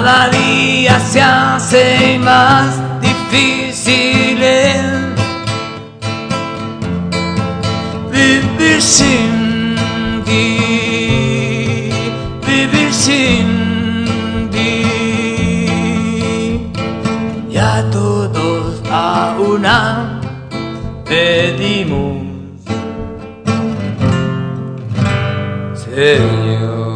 Cada día se hace más difícil vivir sin ti, vivir sin ti. Ya todos a una pedimos, Señor.